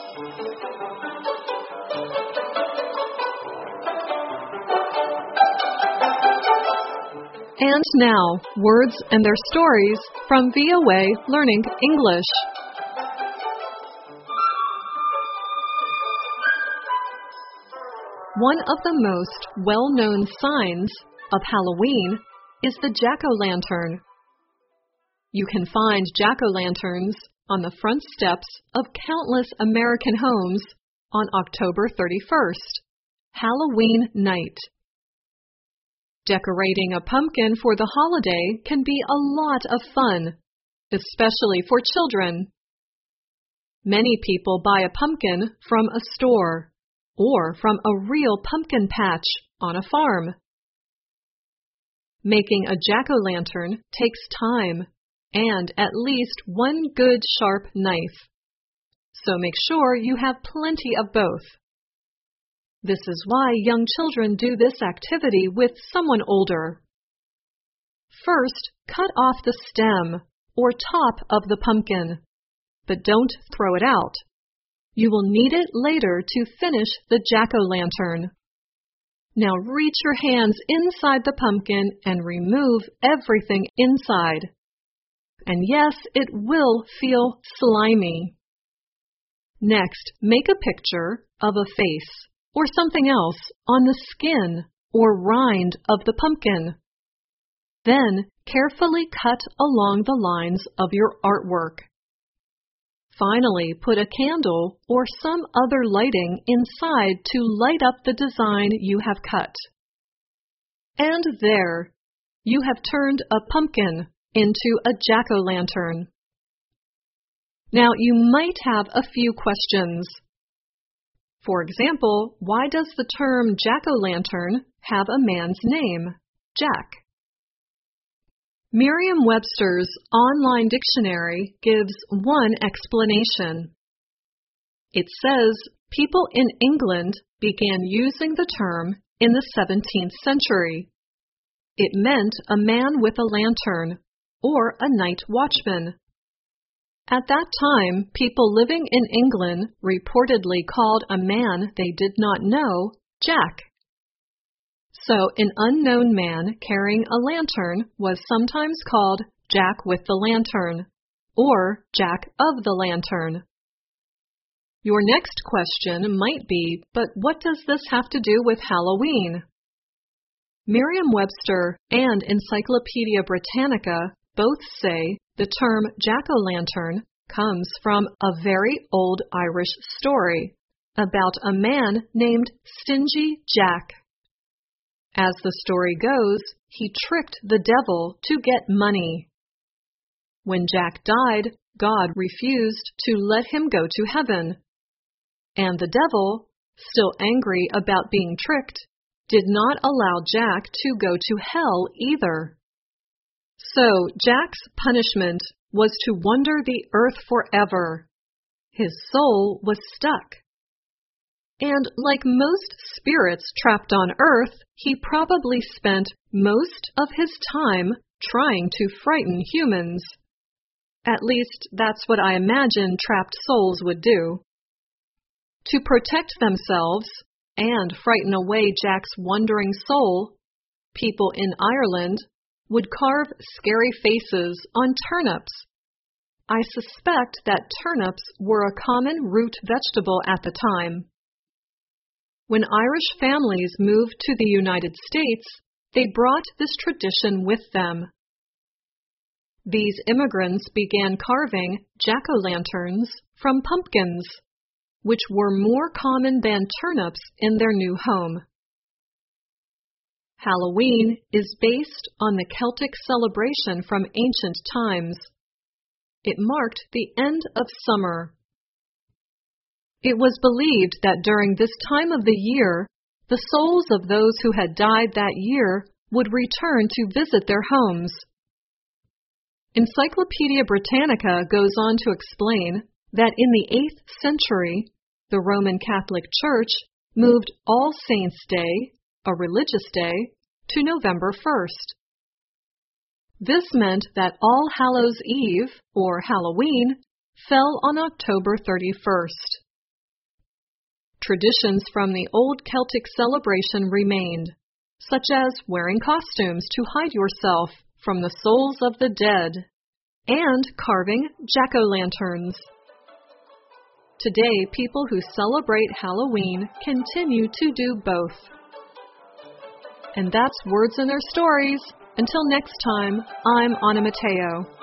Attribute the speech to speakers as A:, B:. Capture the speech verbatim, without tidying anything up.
A: And now, words and their stories from V O A Learning English. One of the most well-known signs of Halloween is the jack-o'-lantern. You can find jack-o'-lanterns on the front steps of countless American homes on October thirty-first, Halloween night. Decorating a pumpkin for the holiday can be a lot of fun, especially for children. Many people buy a pumpkin from a store or from a real pumpkin patch on a farm. Making a jack-o'-lantern takes time and at least one good sharp knife, so make sure you have plenty of both. This is why young children do this activity with someone older. First, cut off the stem or top of the pumpkin, but don't throw it out. You will need it later to finish the jack-o'-lantern. Now reach your hands inside the pumpkin and remove everything inside. And yes, it will feel slimy. Next, make a picture of a face or something else on the skin or rind of the pumpkin. Then, carefully cut along the lines of your artwork. Finally, put a candle or some other lighting inside to light up the design you have cut. And there, you have turned a pumpkin into a jack-o'-lantern. Now, you might have a few questions. For example, why does the term jack-o'-lantern have a man's name, Jack? Merriam-Webster's online dictionary gives one explanation. It says people in England began using the term in the seventeenth century. It meant a man with a lantern or a night watchman. At that time, people living in England reportedly called a man they did not know Jack. So an unknown man carrying a lantern was sometimes called Jack with the lantern or Jack of the lantern. Your next question might be, but what does this have to do with Halloween? Merriam-Webster and Encyclopedia Britannica both say the term jack-o'-lantern comes from a very old Irish story about a man named Stingy Jack. As the story goes, he tricked the devil to get money. When Jack died, God refused to let him go to heaven. And the devil, still angry about being tricked, did not allow Jack to go to hell either. So Jack's punishment was to wander the earth forever. His soul was stuck. And like most spirits trapped on earth, he probably spent most of his time trying to frighten humans. At least that's what I imagine trapped souls would do. To protect themselves and frighten away Jack's wandering soul, people in Ireland would carve scary faces on turnips. I suspect that turnips were a common root vegetable at the time. When Irish families moved to the United States, they brought this tradition with them. These immigrants began carving jack-o'-lanterns from pumpkins, which were more common than turnips in their new home. Halloween is based on the Celtic celebration from ancient times. It marked the end of summer. It was believed that during this time of the year, the souls of those who had died that year would return to visit their homes. Encyclopedia Britannica goes on to explain that in the eighth century, the Roman Catholic Church moved All Saints' Day, a religious day, to November first. This meant that All Hallows' Eve, or Halloween, fell on October thirty-first. Traditions from the old Celtic celebration remained, such as wearing costumes to hide yourself from the souls of the dead, and carving jack-o'-lanterns. Today, people who celebrate Halloween continue to do both. And that's Words and Their Stories. Until next time, I'm Anna Matteo.